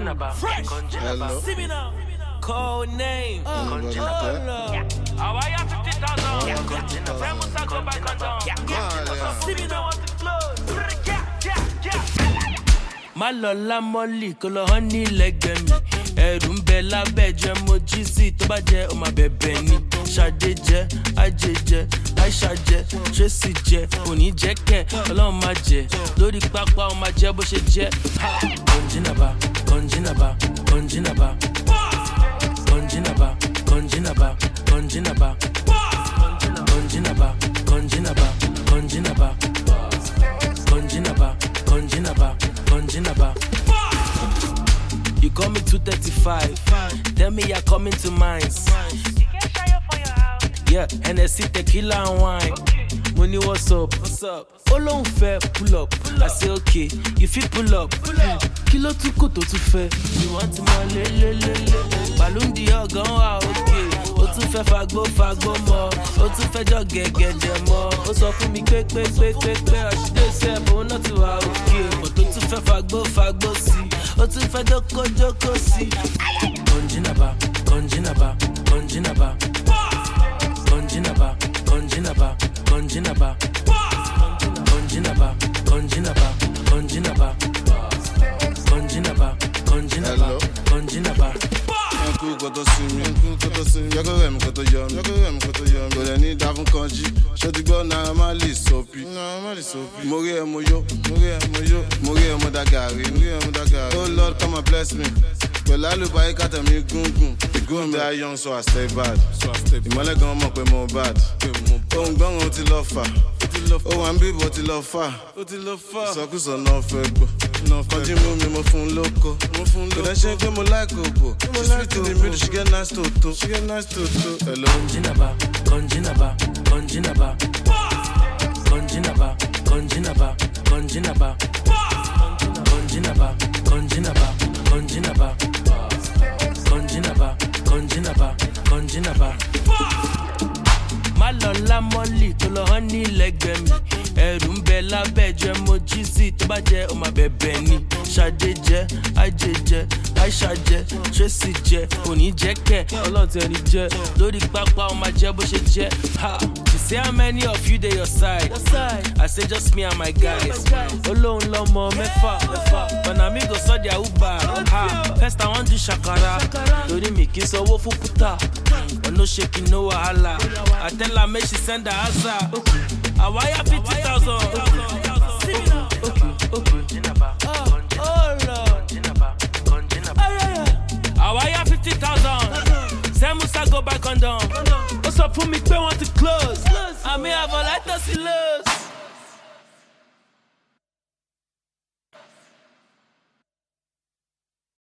Hello. See me now. Code name. How are you 50,000? See me now. My lola molly, kolo honey leg me. Ẹ̀rù ń bẹ lábẹ́ jẹ́ mo jí sí tó bá jẹ́ ó máa bẹ̀bẹ̀ ni. Ṣadé jẹ́, Ajé jẹ́, Aisha jẹ́, Tracy jẹ́, òní jẹ́ kẹ̀, Ọlọ́run máa jẹ́. Lórí pápá ó máa jẹ́ bó ṣe jẹ́. Kọ̀njínàbà, kọ̀njínàbà, kọ̀njínàbà. Kọ̀njínàbà, kọ̀njínàbà, kọ̀njínàbà. Kọ̀njínàbà, kọ̀njínàbà, kọ̀njínàbà. Kọ̀njínàbà, kọ̀njínàbà, kọ̀njínàbà. You call me 235. Tell me you're coming to mines. You can show you for your house. Yeah, NSC tequila and wine. Okay. Money, what's up? What's up? Olóhùn fẹ́ pull up. I say okay, you fit pull up. Kilo tún kò tó tún fẹ́. You want more lelelele. Balloon di ọ̀gán wa okay. O tún fẹ́ fagbó mọ́. O tún fẹ́ jọ gẹ̀gẹ̀dẹ̀ mọ́. O sọ fún mi pé ọ̀ṣìdé sẹ́ẹ̀bù náà ti wà okay. O tún fẹ́ fagbó sí. O tún fẹ́ jókòó sí. Kọ̀njínàbà, kọ̀njínàbà, kọ̀njínàbà. Kọ̀njínàbà, kọ̀njínàbà, kọ̀njínàbà. Kọ̀njínàbà, kọ̀njínàbà, kọ̀njínàbà. Kọ̀njínàbà, kọ̀njínàbà, kọ̀njínàbà. Yanku koto simi, yoko rem koto yomi, kò lè ní dá fún kanjí, ṣó ti gbọ́ náà má lè sọ́pì. Mo rí ẹ mo yó, mo rí ẹ mo dá gàrí. Oh Lord come and bless me, pẹ̀lú àlùbáyé kàtà mi gúngùn. Gúngùn die young so I stay bad, ìmọ̀lẹ́ gan mọ̀ pé mo bad. Ohun gbọ́ngàn ti lọ fà, ó wà ń bíbọ̀ ti lọ fà. Ìsọkúsọ náà fẹ́ gbọ́. Kọjí mú mi mo fún lóko. Kò dẹ́ ṣe pé mo like òbò. She sweet in the middle, she get nice toto. Hello. Kọ̀njínàbà, kọ̀njínàbà, kọ̀njínàbà. Kọ̀njínàbà, kọ̀njínàbà, kọ̀njínàbà. Kọ̀njínàbà, kọ̀njínàbà, kọ̀njínàbà. Kọ̀njínàbà, kọ̀njínàbà, kọ̀njínàbà. Má lọ lá mọ́lì tó lọ hán ní lẹ́gbẹ̀ẹ́ mi. Ẹ̀rù ń bẹ lábẹ́ jẹ́ mo jí sí tó bá jẹ́ ó máa bẹ̀bẹ̀ ni. Ṣadé jẹ́, Ajé jẹ́, Aisha jẹ́, Tracy jẹ́, òní jẹ́ kẹ̀, Ọlọ́run ti ẹni jẹ́. Lórí pápá ó máa jẹ́ bó ṣe jẹ́. You say how many of you dey your side? I say just me and my guys. Olóhùn lọ́mọ mẹ́fà, but na me go sọ their Uber. First I wan do shakara, torí mi kì í sanwó fún puta. But no shaking, no wahala. I tell her make she send her answer. I wire 50,000. Okay. Oh Lord. I wire 50,000. Send Musa go back on down. What's up for me? Pay want to close. I may have a light to see lows.